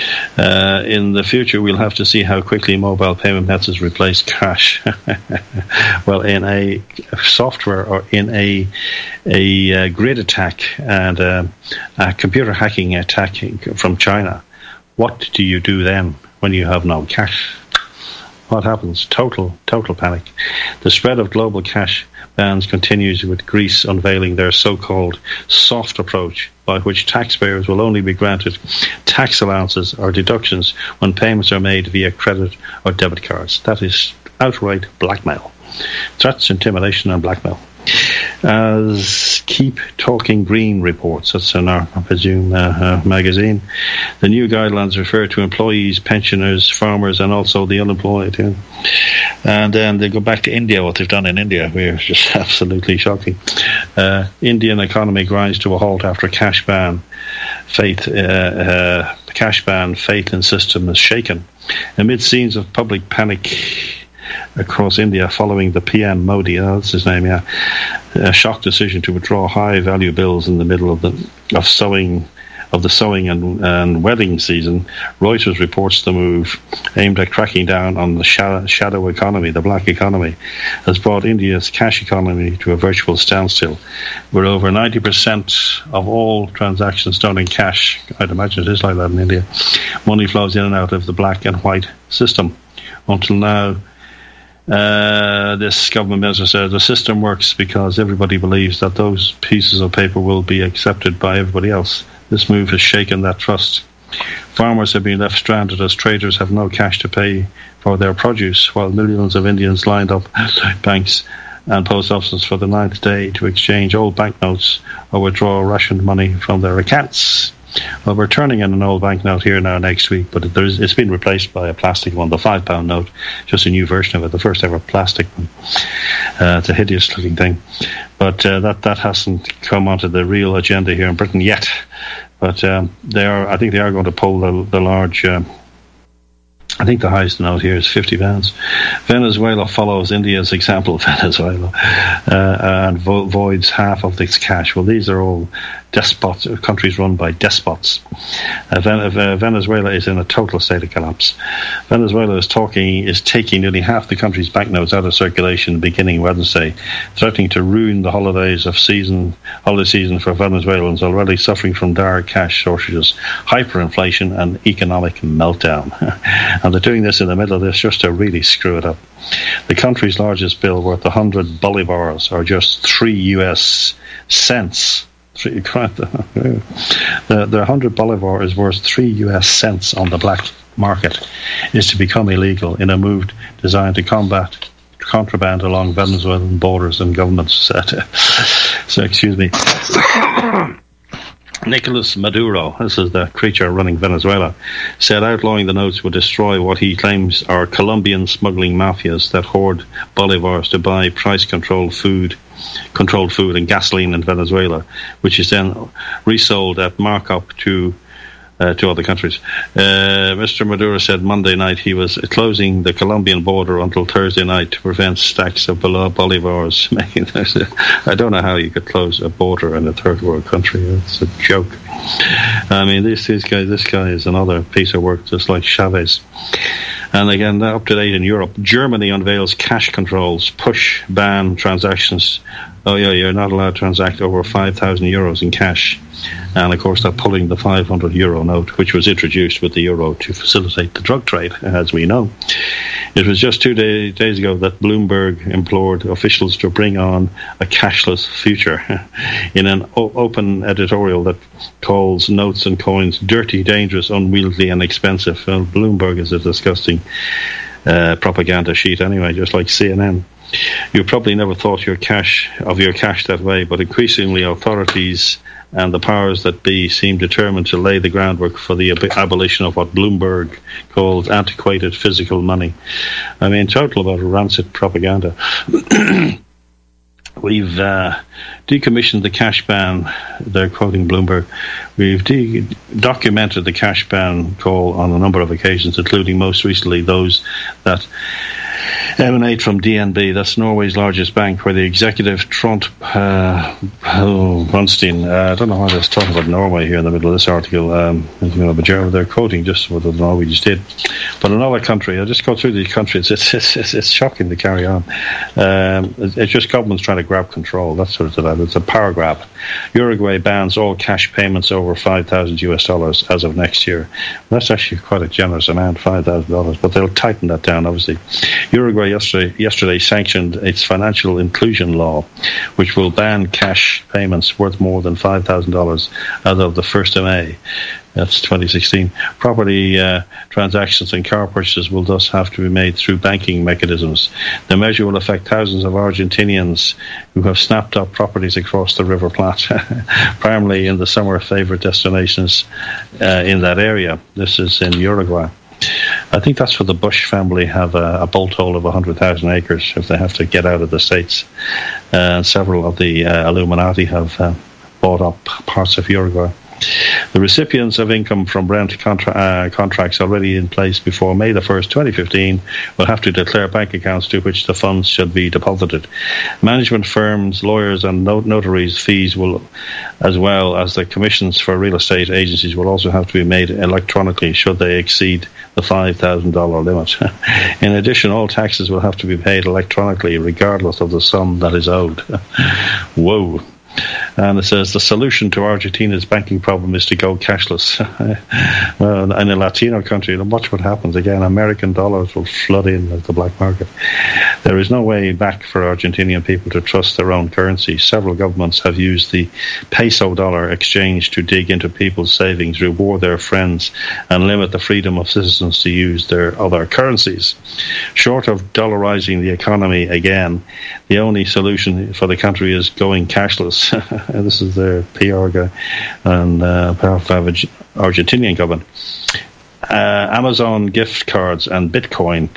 In the future, we'll have to see how quickly mobile payment methods replace cash." Well, in a software or in a grid attack and a computer hacking attack from China, what do you do then when you have no cash? What happens? Total panic. The spread of global cash bans continues, with Greece unveiling their so-called soft approach, by which taxpayers will only be granted tax allowances or deductions when payments are made via credit or debit cards. That is outright blackmail. Threats, intimidation and blackmail. As Keep Talking Green reports, that's in our, I presume, magazine, the new guidelines refer to employees, pensioners, farmers, and also the unemployed. Yeah. And then they go back to India, what they've done in India, which is just absolutely shocking. Indian economy grinds to a halt after cash ban. Faith in system is shaken. Amid scenes of public panic across India following the PM Modi, that's his name, yeah, a shock decision to withdraw high-value bills in the middle of the sowing and wedding season. Reuters reports the move, aimed at cracking down on the shadow economy, the black economy, has brought India's cash economy to a virtual standstill, where over 90% of all transactions done in cash, I'd imagine it is like that in India, money flows in and out of the black and white system. Until now, this government minister said the system works because everybody believes that those pieces of paper will be accepted by everybody else. This move has shaken that trust. Farmers have been left stranded as traders have no cash to pay for their produce, while millions of Indians lined up banks and post offices for the 9th day to exchange old banknotes or withdraw rationed money from their accounts. Well, we're turning in an old banknote here now next week, but it's been replaced by a plastic one, the £5 note, just a new version of it, the first ever plastic one. It's a hideous looking thing. But that hasn't come onto the real agenda here in Britain yet. But I think they are going to pull the large... I think the highest note here is £50. Venezuela follows India's example, and voids half of its cash. Well, these are all despots, countries run by despots. Venezuela is in a total state of collapse. Venezuela is taking nearly half the country's banknotes out of circulation beginning Wednesday, threatening to ruin the holiday season for Venezuelans already suffering from dire cash shortages, hyperinflation and economic meltdown. And they're doing this in the middle of this just to really screw it up. The country's largest bill, worth 100 bolivars, or just 3 US cents. The 100 bolivar is worth 3 US cents on the black market, is to become illegal in a move designed to combat contraband along Venezuelan borders and governments. So, excuse me. Nicolas Maduro, this is the creature running Venezuela, said outlawing the notes would destroy what he claims are Colombian smuggling mafias that hoard bolivars to buy price-controlled food and gasoline in Venezuela, which is then resold at markup to other countries. Mr. Maduro said Monday night he was closing the Colombian border until Thursday night to prevent stacks of bolivars. I don't know how you could close a border in a third world country. It's a joke. I mean, this guy is another piece of work, just like Chavez. And again, up to date in Europe, Germany unveils cash controls, ban transactions. Oh yeah, you're not allowed to transact over 5,000 euros in cash. And of course, they're pulling the 500 euro note, which was introduced with the euro to facilitate the drug trade, as we know. It was just 2 days ago that Bloomberg implored officials to bring on a cashless future in an open editorial that calls notes and coins dirty, dangerous, unwieldy and expensive. Well, Bloomberg is a disgusting propaganda sheet anyway, just like CNN. You probably never thought of your cash that way, but increasingly authorities and the powers that be seem determined to lay the groundwork for the abolition of what Bloomberg calls antiquated physical money. I mean, total about rancid propaganda. We've decommissioned the cash ban. They're quoting Bloomberg. We've documented the cash ban call on a number of occasions, including most recently those that emanate from DNB, that's Norway's largest bank, where the executive Trond Brunstein, I don't know why they're talking about Norway here in the middle of this article, but they're quoting just what the Norwegians did. But another country, I'll just go through these countries, it's shocking to carry on. It's just governments trying to grab control, that's what it's about. It's a power grab. Uruguay bans all cash payments over $5,000 as of next year. That's actually quite a generous amount, $5,000, but they'll tighten that down, obviously. Uruguay yesterday sanctioned its financial inclusion law, which will ban cash payments worth more than $5,000 as of the 1st of May. That's 2016. Property transactions and car purchases will thus have to be made through banking mechanisms. The measure will affect thousands of Argentinians who have snapped up properties across the River Plate, primarily in the summer favourite destinations in that area. This is in Uruguay. I think that's where the Bush family have a bolt hole of 100,000 acres if they have to get out of the States. Several of the Illuminati have bought up parts of Uruguay. The recipients of income from rent contracts already in place before May the 1st, 2015 will have to declare bank accounts to which the funds should be deposited. Management firms, lawyers and notaries' fees will, as well as the commissions for real estate agencies, will also have to be made electronically should they exceed the $5,000 limit. In addition, all taxes will have to be paid electronically regardless of the sum that is owed. Whoa. And it says the solution to Argentina's banking problem is to go cashless. Well, in a Latino country, watch what happens. Again, American dollars will flood in at the black market. There is no way back for Argentinian people to trust their own currency. Several governments have used the peso-dollar exchange to dig into people's savings, reward their friends, and limit the freedom of citizens to use their other currencies. Short of dollarizing the economy again, the only solution for the country is going cashless. This is their PR guy and Argentinian government. Amazon gift cards and Bitcoin.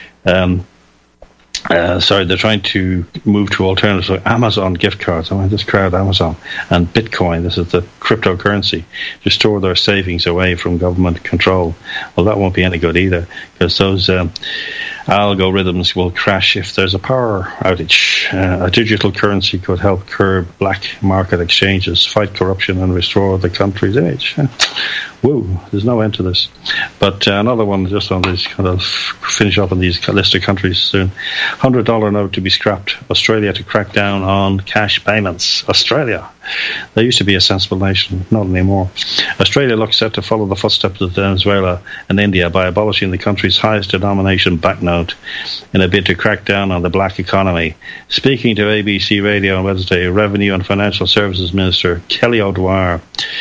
They're trying to move to alternatives. Amazon gift cards. I mean, this crowd, Amazon and Bitcoin. This is the cryptocurrency to store their savings away from government control. Well, that won't be any good either, because those algorithms will crash if there's a power outage. A digital currency could help curb black market exchanges, fight corruption, and restore the country's image. Whoa, there's no end to this. But another one, just on this, kind of finish up on these list of countries soon. $100 note to be scrapped. Australia to crack down on cash payments. Australia. They used to be a sensible nation, not anymore. Australia looks set to follow the footsteps of Venezuela and India by abolishing the country's highest denomination banknote in a bid to crack down on the black economy. Speaking to ABC Radio on Wednesday, Revenue and Financial Services Minister Kelly O'Dwyer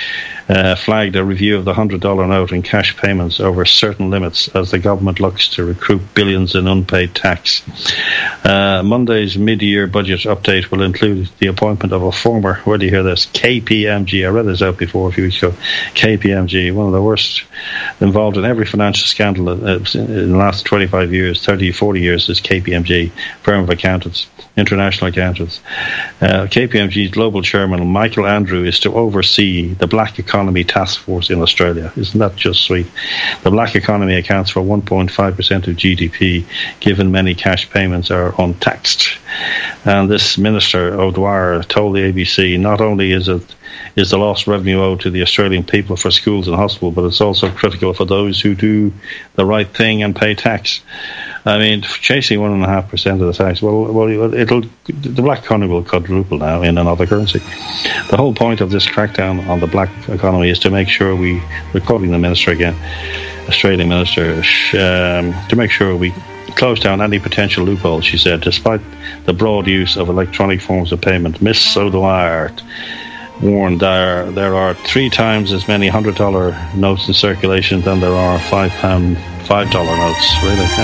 flagged a review of the $100 note and cash payments over certain limits as the government looks to recoup billions in unpaid tax. Monday's mid-year budget update will include the appointment of a former, where do you hear this, KPMG, I read this out before a few weeks ago, KPMG, one of the worst, involved in every financial scandal in the last 25 years, 30, 40 years, is KPMG, firm of accountants, international accountants. KPMG's global chairman, Michael Andrew, is to oversee the Black Economy Task Force in Australia. Isn't that just sweet? The black economy accounts for 1.5% of GDP, given many cash payments are untaxed. And this Minister O'Dwyer told the ABC not only is the lost revenue owed to the Australian people for schools and hospitals, but it's also critical for those who do the right thing and pay tax. I mean, chasing 1.5% of the tax, well, the black economy will quadruple now in another currency. The whole point of this crackdown on the black economy is to make sure we're quoting the minister again, Australian minister, to make sure we close down any potential loopholes, she said. Despite the broad use of electronic forms of payment, Miss O'Dwyer warned there are 3 times as many $100 notes in circulation than there are $5 notes, really.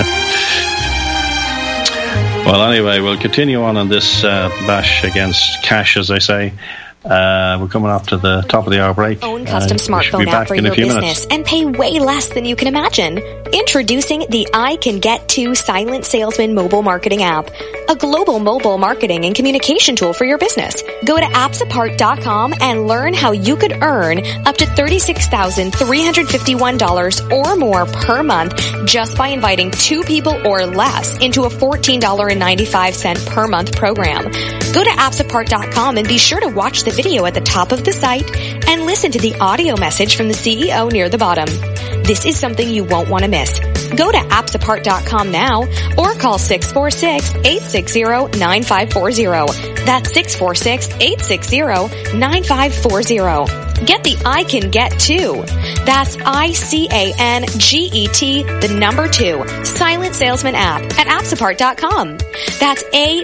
Well, anyway, we'll continue on this bash against cash, as they say. We're coming up to the top of the hour break. Own custom smartphone app for your business and pay way less than you can imagine. Introducing the I Can Get To Silent Salesman mobile marketing app, a global mobile marketing and communication tool for your business. Go to appsapart.com and learn how you could earn up to $36,351 or more per month just by inviting 2 people or less into a $14.95 per month program. Go to appsapart.com and be sure to watch the video at the top of the site and listen to the audio message from the CEO near the bottom. This is something you won't want to miss. Go to appsapart.com now or call 646-860-9540. That's 646-860-9540. Get the I Can Get To. That's ICANGET, the number 2, Silent Salesman app at appsapart.com. That's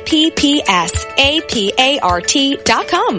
APPSAPART.com.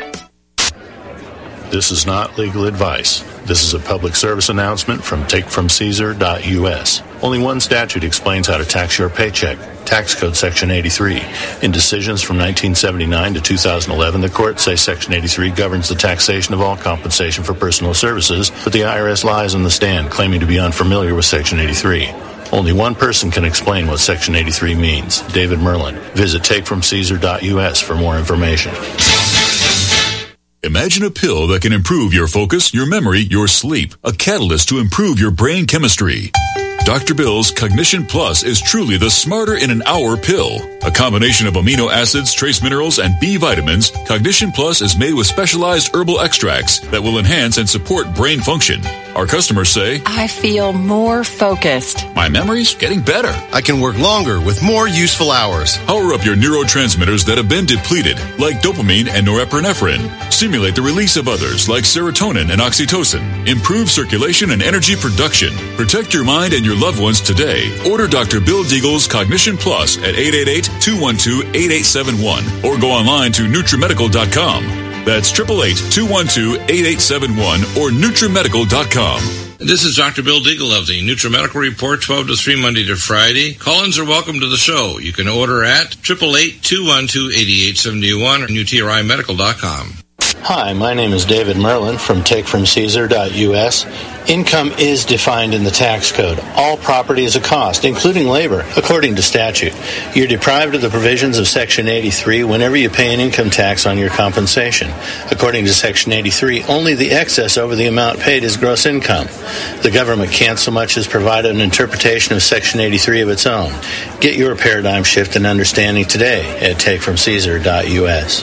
This is not legal advice. This is a public service announcement from takefromcaesar.us. Only one statute explains how to tax your paycheck. Tax Code Section 83. In decisions from 1979 to 2011, the courts say Section 83 governs the taxation of all compensation for personal services, but the IRS lies on the stand, claiming to be unfamiliar with Section 83. Only one person can explain what Section 83 means, David Merlin. Visit takefromcaesar.us for more information. Imagine a pill that can improve your focus, your memory, your sleep. A catalyst to improve your brain chemistry. Dr. Bill's Cognition Plus is truly the smarter in an hour pill. A combination of amino acids, trace minerals, and B vitamins, Cognition Plus is made with specialized herbal extracts that will enhance and support brain function. Our customers say, I feel more focused. My memory's getting better. I can work longer with more useful hours. Power up your neurotransmitters that have been depleted, like dopamine and norepinephrine. Stimulate the release of others, like serotonin and oxytocin. Improve circulation and energy production. Protect your mind and your loved ones today. Order Dr. Bill Deagle's Cognition Plus at 888-212-8871 or go online to NutriMedical.com. That's 888-212-8871 or NutriMedical.com. This is Dr. Bill Deagle of the NutriMedical Report, 12 to 3 Monday to Friday. Call-ins are welcome to the show. You can order at 888-212-8871 or NutriMedical.com. Hi, my name is David Merlin from TakeFromCaesar.us. Income is defined in the tax code. All property is a cost, including labor, according to statute. You're deprived of the provisions of Section 83 whenever you pay an income tax on your compensation. According to Section 83, only the excess over the amount paid is gross income. The government can't so much as provide an interpretation of Section 83 of its own. Get your paradigm shift and understanding today at TakeFromCaesar.us.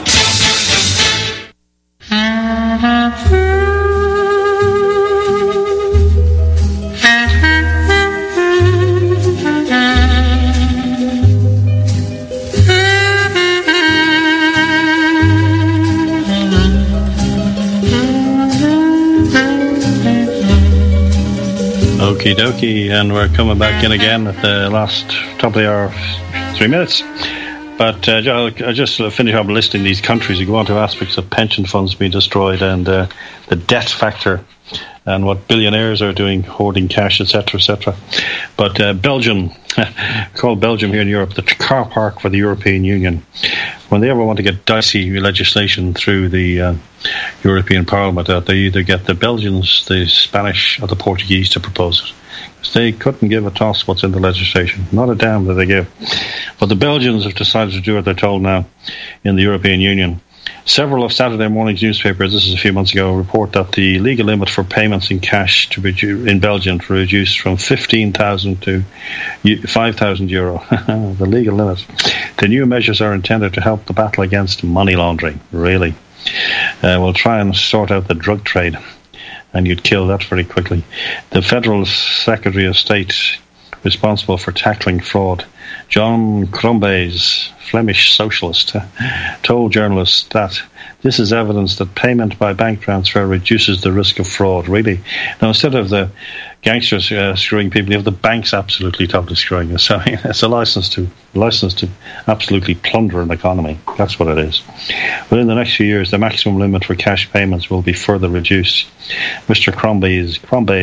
Okie dokie, and we're coming back in again at the last top of the hour, 3 minutes. But I'll just finish up listing these countries. You go on to aspects of pension funds being destroyed and the debt factor and what billionaires are doing, hoarding cash, etc., etc. But Belgium, called Belgium here in Europe, the car park for the European Union. When they ever want to get dicey legislation through the European Parliament, they either get the Belgians, the Spanish, or the Portuguese to propose it. They couldn't give a toss what's in the legislation. Not a damn that they give. But the Belgians have decided to do what they're told now in the European Union. Several of Saturday morning's newspapers, this is a few months ago, report that the legal limit for payments in cash to be in Belgium to reduce from 15,000 to 5,000 euro. The legal limit. The new measures are intended to help the battle against money laundering. Really. We'll try and sort out the drug trade. And you'd kill that very quickly. The Federal Secretary of State responsible for tackling fraud, John Crombeys, Flemish socialist, told journalists that this is evidence that payment by bank transfer reduces the risk of fraud, really. Now, instead of the gangsters screwing people, you have the banks absolutely totally screwing us. So it's a license to absolutely plunder an economy. That's what it is. Within the next few years, the maximum limit for cash payments will be further reduced. Mr. Crombeys,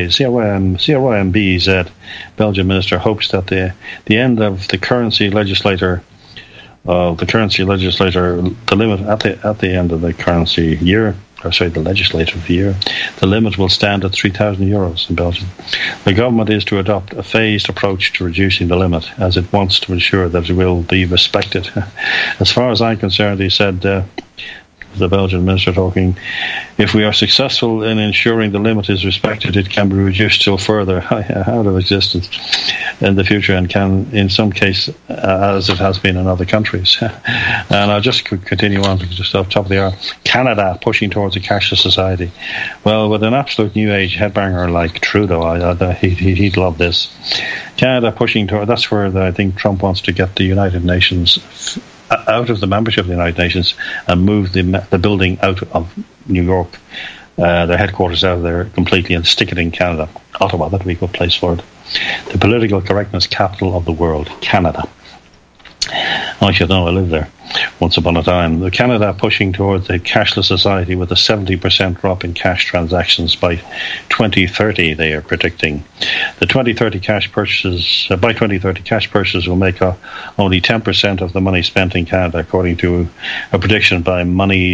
CRYMB, Belgian minister, hopes that the end of the currency legislator, the limit at the end of the currency year, the legislative year, the limit will stand at 3,000 euros in Belgium. The government is to adopt a phased approach to reducing the limit, as it wants to ensure that it will be respected. As far as I'm concerned, he said, the Belgian minister talking, if we are successful in ensuring the limit is respected, it can be reduced still further out of existence in the future, and can, in some case, as it has been in other countries. And I'll just continue on, just off the top of the hour. Canada pushing towards a cashless society. Well, with an absolute new age headbanger like Trudeau, he'd love this. Canada pushing toward, that's where I think Trump wants to get the United Nations out of the membership of the United Nations and move the building out of New York, their headquarters out of there completely, and stick it in Canada. Ottawa, that would be a good place for it. The political correctness capital of the world, Canada. I should know, I lived there once upon a time. The Canada pushing towards a cashless society with a 70% drop in cash transactions by 2030, they are predicting. The 2030 cash purchases, by 2030, cash purchases will make only 10% of the money spent in Canada, according to a prediction by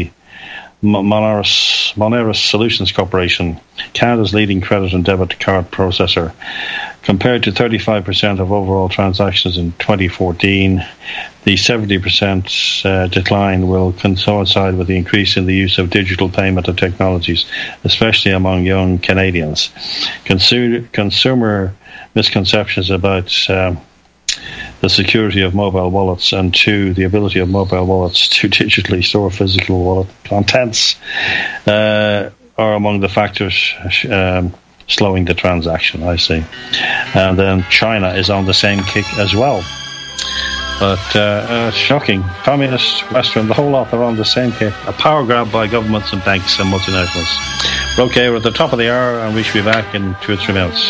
Moneris Solutions Corporation, Canada's leading credit and debit card processor. Compared to 35% of overall transactions in 2014, the 70% decline will coincide with the increase in the use of digital payment and technologies, especially among young Canadians. Consumer misconceptions about the security of mobile wallets, and the ability of mobile wallets to digitally store physical wallet contents are among the factors slowing the transaction, I see. And then China is on the same kick as well. But shocking. Communist, Western, the whole lot are on the same kick. A power grab by governments and banks and multinationals. Okay, we're at the top of the hour, and we should be back in 2 or 3 minutes.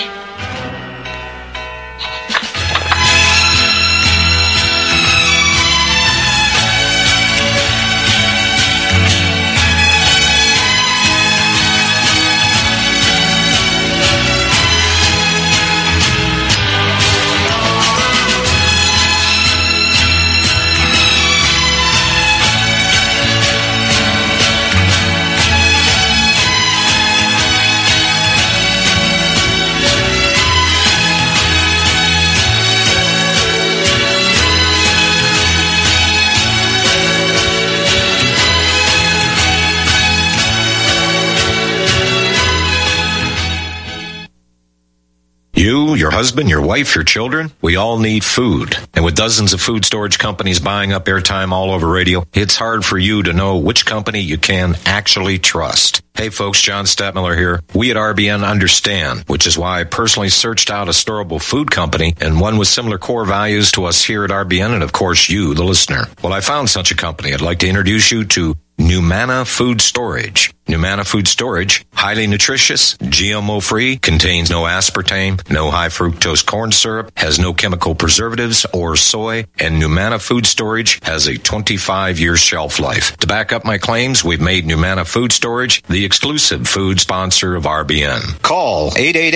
You, your husband, your wife, your children, we all need food. And with dozens of food storage companies buying up airtime all over radio, it's hard for you to know which company you can actually trust. Hey folks, John Stadtmiller here. We at RBN understand, which is why I personally searched out a storable food company and one with similar core values to us here at RBN and of course you, the listener. Well, I found such a company. I'd like to introduce you to Numana Food Storage. Numana Food Storage, highly nutritious, GMO-free, contains no aspartame, no high-fructose corn syrup, has no chemical preservatives or soy, and Numana Food Storage has a 25-year shelf life. To back up my claims, we've made Numana Food Storage the exclusive food sponsor of RBN. Call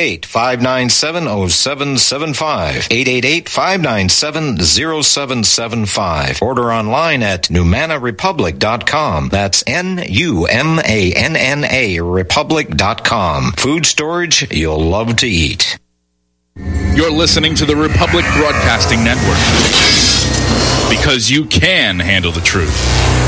888-597-0775, 888-597-0775. Order online at NumanaRepublic.com. That's NUMANA Republic.com. Food storage you'll love to eat. You're listening to the Republic Broadcasting Network, because you can handle the truth.